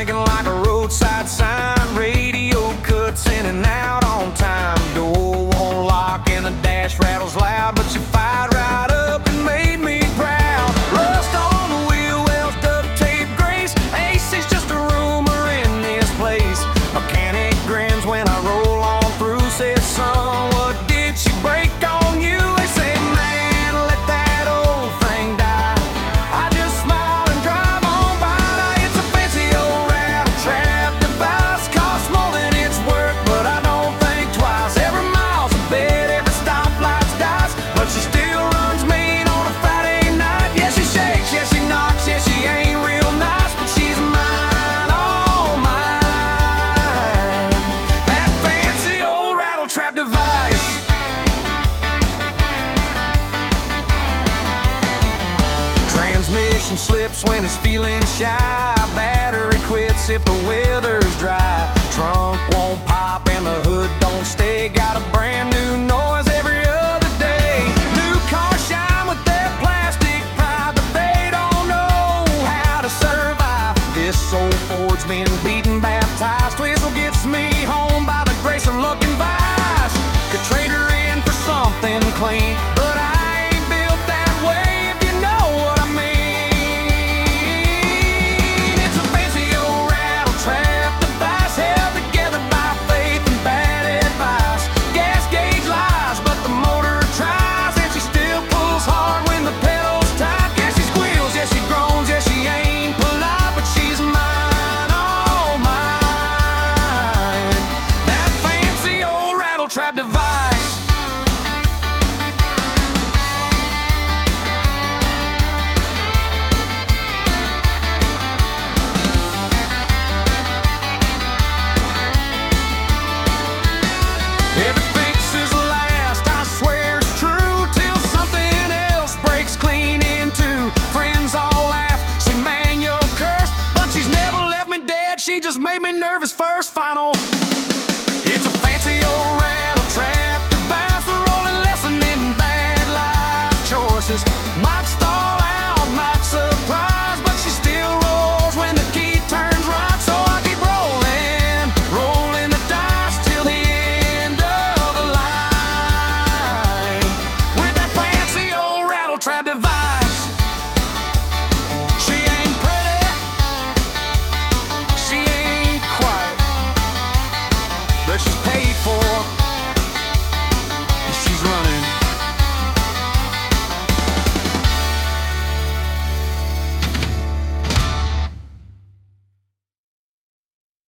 blinking like a roadside sign. Radio cuts in and out on time. Door won't lock and the dash rattles loud, but she fired right up and made me proud. Rust on the wheel wells, duct tape grace. Ace is just a rumor in this place. Mechanic grins when I roll on through. Says, son, what did she break on you? They say, man, let that old thing die. I just smile and drive on by. It's a fancy old rattle trap device. Costs more than it's worth, but I don't think twice. Every mile's a bet, every stoplight's dice, but she still runs mean on a Friday night. Yeah, she shakes, yeah, she knocks, yeah, she ain't real nice, but she's mine, all mine. That fancy old rattle trap device. Transmission slips when it's feeling shy. Battery quits if the weather's dry. Trunk won't pop and the hood don't stay. Got a brand new noise every other day. New cars shine with their plastic pride, but they don't know how to survive. This old Ford's been beaten, baptized. Twizzle gets me home by the grace of luck and vice. Could trade her in for something clean, but I ain't built that way, if you know what I mean. It's a fancy old rattle trap device, held together by faith and bad advice. Gas gauge lies, but the motor tries, and she still pulls hard when the pedals tight. Yeah, she squeals, yeah, she groans, yeah, she ain't polite, but she's mine, all mine. That fancy old rattle trap device. Every fix is last, I swear it's true, till something else breaks clean into. Friends all laugh, say, man, you're cursed, but she's never left me dead, she just made me nervous first. Final. It's a fancy old rattle trap device, a rolling lesson in bad life choices. Might stall out, might surprise, but she still rolls when the key turns right. So I keep rolling, rolling the dice till the end of the line with that fancy old rattle trap device. She ain't pretty, she ain't quiet, but she's